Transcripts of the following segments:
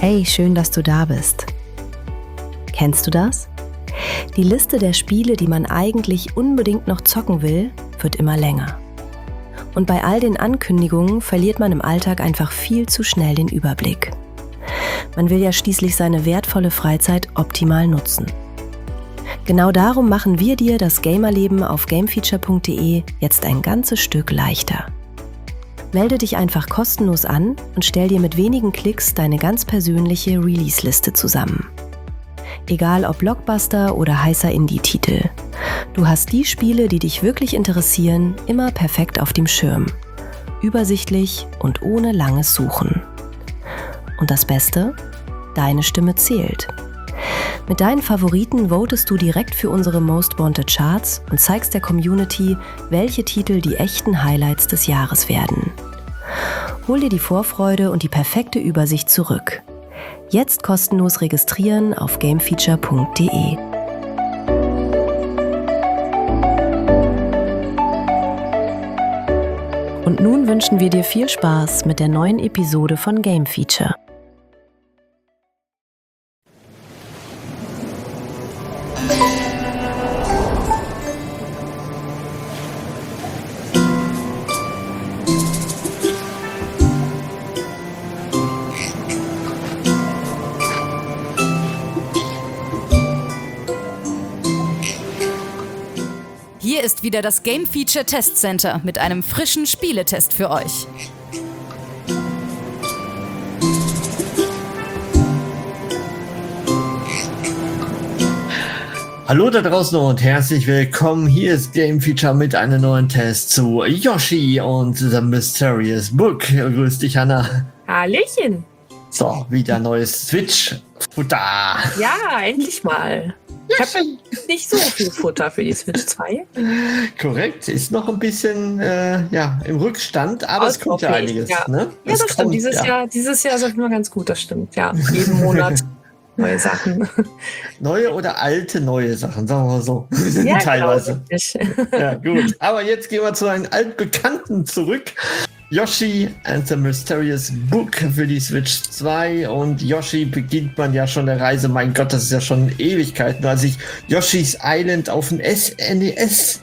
Hey, schön, dass du da bist. Kennst du das? Die Liste der Spiele, die man eigentlich unbedingt noch zocken will, wird immer länger. Und bei all den Ankündigungen verliert man im Alltag einfach viel zu schnell den Überblick. Man will ja schließlich seine wertvolle Freizeit optimal nutzen. Genau darum machen wir dir das Gamerleben auf gamefeature.de jetzt ein ganzes Stück leichter. Melde dich einfach kostenlos an und stell dir mit wenigen Klicks deine ganz persönliche Release-Liste zusammen. Egal ob Blockbuster oder heißer Indie-Titel. Du hast die Spiele, die dich wirklich interessieren, immer perfekt auf dem Schirm. Übersichtlich und ohne langes Suchen. Und das Beste? Deine Stimme zählt. Mit deinen Favoriten votest du direkt für unsere Most Wanted Charts und zeigst der Community, welche Titel die echten Highlights des Jahres werden. Hol dir die Vorfreude und die perfekte Übersicht zurück. Jetzt kostenlos registrieren auf gamefeature.de. Und nun wünschen wir dir viel Spaß mit der neuen Episode von Game Feature. Hier ist wieder das Game Feature Test Center mit einem frischen Spieletest für euch. Hallo da draußen und herzlich willkommen. Hier ist Game Feature mit einem neuen Test zu Yoshi und The Mysterious Book. Grüß dich, Hanna. Hallöchen. So, wieder neues Switch-Futter. Ja, endlich mal. Ich habe nicht so viel Futter für die Switch 2. Korrekt, ist noch ein bisschen im Rückstand, aber es kommt ja einiges. Ja, ne? Ja, das stimmt. Dieses Jahr ist es nur ganz gut, das stimmt. Ja, jeden Monat neue Sachen. Neue oder alte neue Sachen, sagen wir mal so. Ja, teilweise. Genau. Ja, gut. Aber jetzt gehen wir zu einem altbekannten zurück. Yoshi and the Mysterious Book für die Switch 2 und Yoshi beginnt man ja schon der Reise, mein Gott, das ist ja schon Ewigkeiten, als ich Yoshi's Island auf dem SNES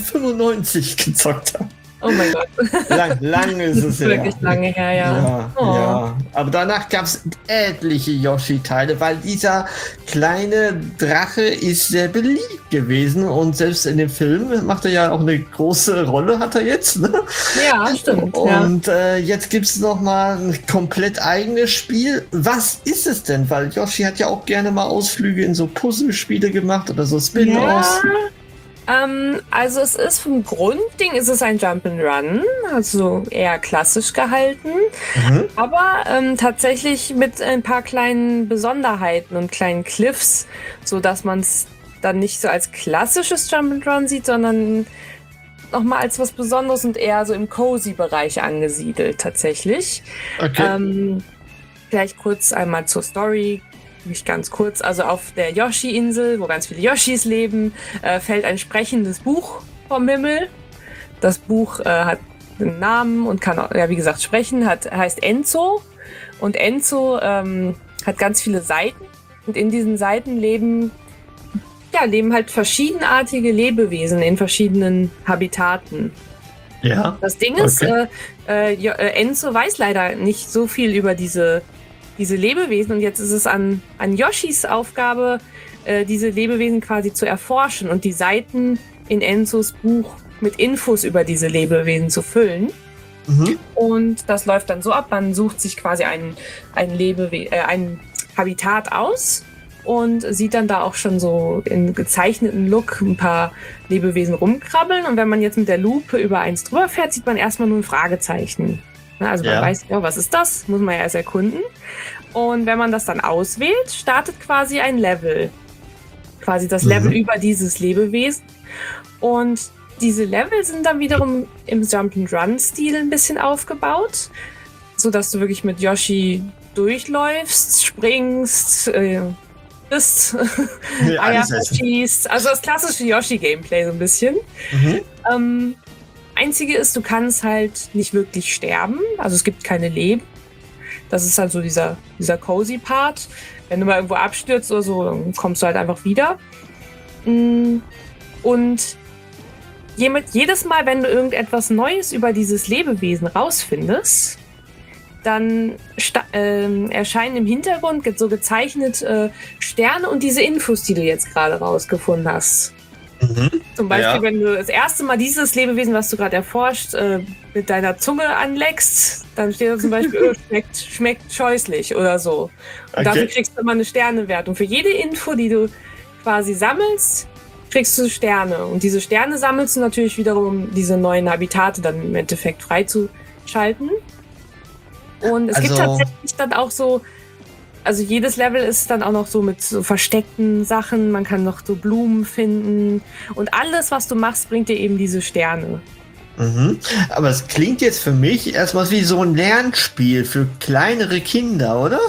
1995 gezockt habe. Oh mein Gott. Lang ist es her. Wirklich lange her, ja. Ja. Aber danach gab es etliche Yoshi-Teile, weil dieser kleine Drache ist sehr beliebt gewesen und selbst in dem Film macht er ja auch eine große Rolle, hat er jetzt, ne? Ja, stimmt. Und jetzt gibt es nochmal ein komplett eigenes Spiel. Was ist es denn? Weil Yoshi hat ja auch gerne mal Ausflüge in so Puzzlespiele gemacht oder so Spin-Offs. Ja. Also es ist vom Grundding ist es ein Jump'n'Run, also eher klassisch gehalten, aber tatsächlich mit ein paar kleinen Besonderheiten und kleinen Cliffs, so dass man es dann nicht so als klassisches Jump'n'Run sieht, sondern nochmal als was Besonderes und eher so im Cozy-Bereich angesiedelt tatsächlich. Okay. Vielleicht kurz einmal zur Story. Nicht ganz kurz, also auf der Yoshi-Insel, wo ganz viele Yoshis leben, fällt ein sprechendes Buch vom Himmel. Das Buch hat einen Namen und kann, wie gesagt, sprechen, heißt Enzo. Und Enzo hat ganz viele Seiten. Und in diesen Seiten leben halt verschiedenartige Lebewesen in verschiedenen Habitaten. Ja. Das Ding ist, Enzo weiß leider nicht so viel über diese Lebewesen und jetzt ist es an Yoshis Aufgabe, diese Lebewesen quasi zu erforschen und die Seiten in Enzos Buch mit Infos über diese Lebewesen zu füllen. Und das läuft dann so ab, man sucht sich quasi ein Habitat aus und sieht dann da auch schon so in gezeichneten Look ein paar Lebewesen rumkrabbeln und wenn man jetzt mit der Lupe über eins drüber fährt, sieht man erstmal nur ein Fragezeichen. Also man weiß, was ist das? Muss man ja erst erkunden. Und wenn man das dann auswählt, startet quasi ein Level. Quasi das Level über dieses Lebewesen. Und diese Level sind dann wiederum im Jump-and-Run-Stil ein bisschen aufgebaut, sodass du wirklich mit Yoshi durchläufst, springst, bist, Eier schießt. Also das klassische Yoshi-Gameplay so ein bisschen. Einzige ist, du kannst halt nicht wirklich sterben. Also es gibt keine Leben. Das ist halt so dieser cozy Part. Wenn du mal irgendwo abstürzt oder so, dann kommst du halt einfach wieder. Und jedes Mal, wenn du irgendetwas Neues über dieses Lebewesen rausfindest, dann erscheinen im Hintergrund so gezeichnet Sterne und diese Infos, die du jetzt gerade rausgefunden hast. Zum Beispiel, wenn du das erste Mal dieses Lebewesen, was du gerade erforscht, mit deiner Zunge anleckst, dann steht da zum Beispiel, schmeckt scheußlich oder so. Und dafür kriegst du immer eine Sternewertung. Für jede Info, die du quasi sammelst, kriegst du Sterne. Und diese Sterne sammelst du natürlich wiederum, um diese neuen Habitate dann im Endeffekt freizuschalten. Und es gibt tatsächlich dann auch so, also jedes Level ist dann auch noch so mit so versteckten Sachen, man kann noch so Blumen finden und alles, was du machst, bringt dir eben diese Sterne. Aber es klingt jetzt für mich erstmal wie so ein Lernspiel für kleinere Kinder, oder?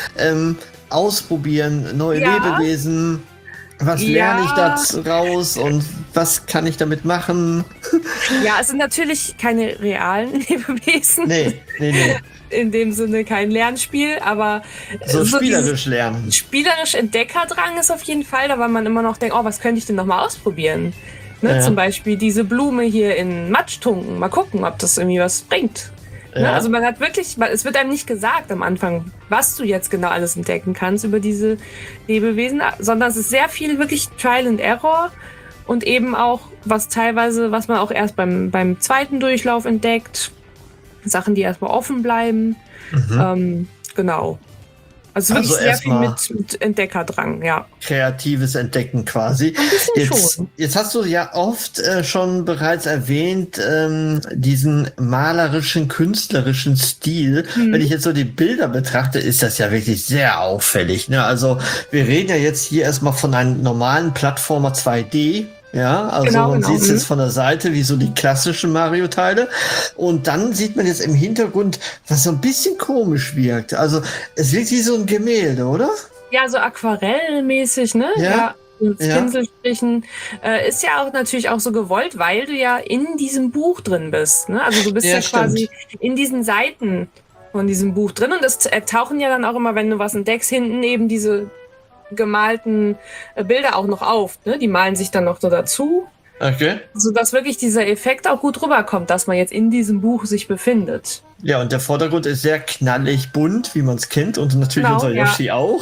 Ausprobieren, neue Lebewesen. Was lerne ich da raus und was kann ich damit machen? Ja, es sind natürlich keine realen Lebewesen. Nee. In dem Sinne kein Lernspiel, aber so spielerisch lernen. Spielerisch Entdeckerdrang ist auf jeden Fall, da weil man immer noch denkt, oh, was könnte ich denn noch mal ausprobieren? Ne? Zum Beispiel diese Blume hier in Matsch tunken, mal gucken, ob das irgendwie was bringt. Ne? Also man hat wirklich, es wird einem nicht gesagt am Anfang, was du jetzt genau alles entdecken kannst über diese Lebewesen, sondern es ist sehr viel wirklich Trial and Error und eben auch was man auch erst beim zweiten Durchlauf entdeckt. Sachen, die erstmal offen bleiben. Genau. Also wirklich sehr viel mit Entdeckerdrang, Kreatives Entdecken quasi. Jetzt hast du ja oft schon bereits erwähnt, diesen malerischen, künstlerischen Stil. Wenn ich jetzt so die Bilder betrachte, ist das ja wirklich sehr auffällig. Ne? Also wir reden ja jetzt hier erstmal von einem normalen Plattformer 2D. Ja, also man sieht es jetzt von der Seite, wie so die klassischen Mario-Teile. Und dann sieht man jetzt im Hintergrund, was so ein bisschen komisch wirkt. Also es wirkt wie so ein Gemälde, oder? Ja, so aquarellmäßig, ne? Ja. Mit Pinselstrichen. Ist ja auch natürlich auch so gewollt, weil du ja in diesem Buch drin bist. Ne? Also du bist ja quasi in diesen Seiten von diesem Buch drin. Und es tauchen ja dann auch immer, wenn du was entdeckst, hinten eben diese gemalten Bilder auch noch auf. Ne? Die malen sich dann noch so dazu. Okay. Sodass wirklich dieser Effekt auch gut rüberkommt, dass man jetzt in diesem Buch sich befindet. Ja, und der Vordergrund ist sehr knallig bunt, wie man es kennt. Und natürlich unser Yoshi auch.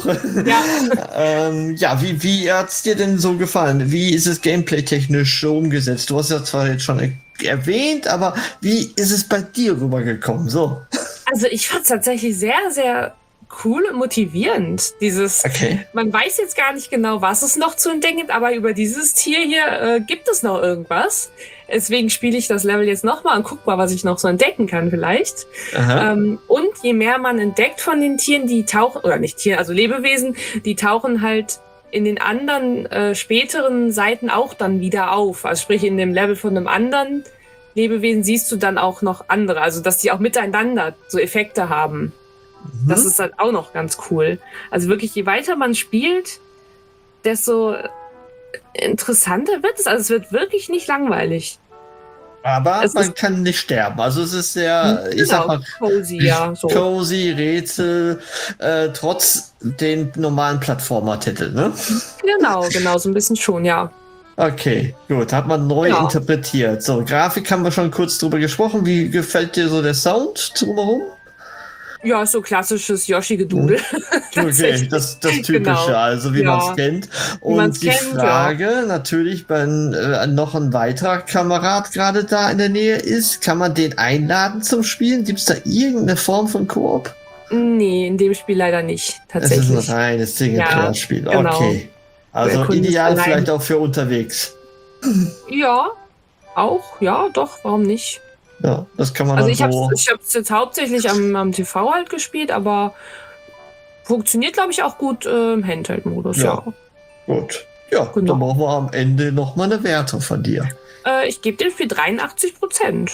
Wie hat es dir denn so gefallen? Wie ist es gameplay-technisch umgesetzt? Du hast ja zwar jetzt schon erwähnt, aber wie ist es bei dir rübergekommen? So. Also ich fand es tatsächlich sehr, sehr cool und motivierend. Man weiß jetzt gar nicht genau, was es noch zu entdecken gibt, aber über dieses Tier hier gibt es noch irgendwas. Deswegen spiele ich das Level jetzt nochmal und guck mal, was ich noch so entdecken kann vielleicht. Und je mehr man entdeckt von den Tieren, die tauchen, oder nicht Tieren, also Lebewesen, die tauchen halt in den anderen späteren Seiten auch dann wieder auf. Also sprich, in dem Level von einem anderen Lebewesen siehst du dann auch noch andere, also dass die auch miteinander so Effekte haben. Das ist halt auch noch ganz cool. Also wirklich, je weiter man spielt, desto interessanter wird es. Also es wird wirklich nicht langweilig. Aber man kann nicht sterben. Also es ist sehr, ich sag mal, cozy, cozy Rätsel, trotz den normalen Plattformer-Titel, ne? Genau, so ein bisschen schon, ja. Okay, gut, hat man neu interpretiert. So, Grafik haben wir schon kurz drüber gesprochen. Wie gefällt dir so der Sound drumherum? Ja, so klassisches Yoshi-Gedudel. Okay, das Typische, also wie man es kennt. Und die Frage natürlich, wenn noch ein weiterer Kamerad gerade da in der Nähe ist, kann man den einladen zum Spielen? Gibt es da irgendeine Form von Koop? Nee, in dem Spiel leider nicht, tatsächlich. Es ist ein reines Singleplayer-Spiel, okay. Also ideal vielleicht auch für unterwegs. Ja, auch, doch, warum nicht? Ja, das kann man also dann ich hab's jetzt hauptsächlich am TV halt gespielt, aber funktioniert, glaube ich, auch gut im Handheld-Modus, Gut. Ja, dann brauchen wir am Ende nochmal eine Wertung von dir. Ich gebe dem Spiel 83%.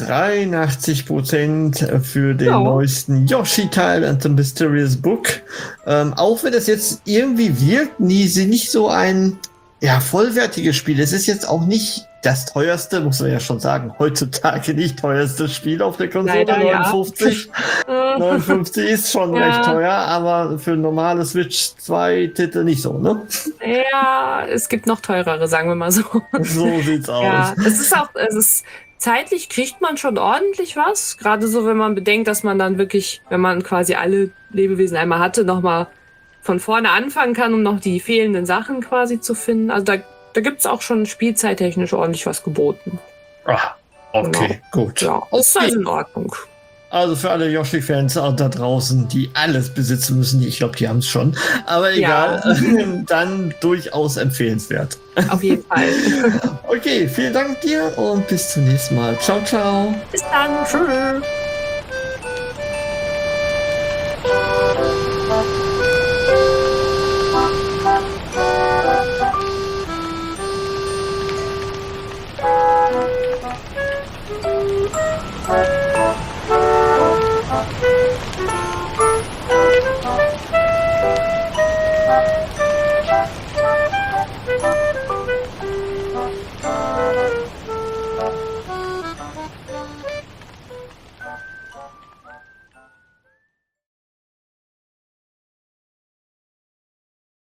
83% für den neuesten Yoshi-Teil and the Mysterious Book. Auch wenn das jetzt irgendwie wirkt, nicht so ein vollwertiges Spiel. Es ist jetzt auch nicht das teuerste, muss man ja schon sagen, heutzutage nicht teuerste Spiel auf der Konsole, Leider, 59. Ja. 59 ist schon Ja. recht teuer, aber für normale Switch 2 Titel nicht so, ne? Ja, es gibt noch teurere, sagen wir mal so. So sieht's aus. Ja, es ist zeitlich kriegt man schon ordentlich was. Gerade so, wenn man bedenkt, dass man dann wirklich, wenn man quasi alle Lebewesen einmal hatte, nochmal von vorne anfangen kann, um noch die fehlenden Sachen quasi zu finden. Also da gibt's auch schon spielzeittechnisch ordentlich was geboten. Ah, okay, gut. Ja, ist also in Ordnung. Also für alle Yoshi-Fans da draußen, die alles besitzen müssen, ich glaube, die haben es schon, aber egal, dann durchaus empfehlenswert. Auf jeden Fall. Okay, vielen Dank dir und bis zum nächsten Mal. Ciao, ciao. Bis dann. Tschüss.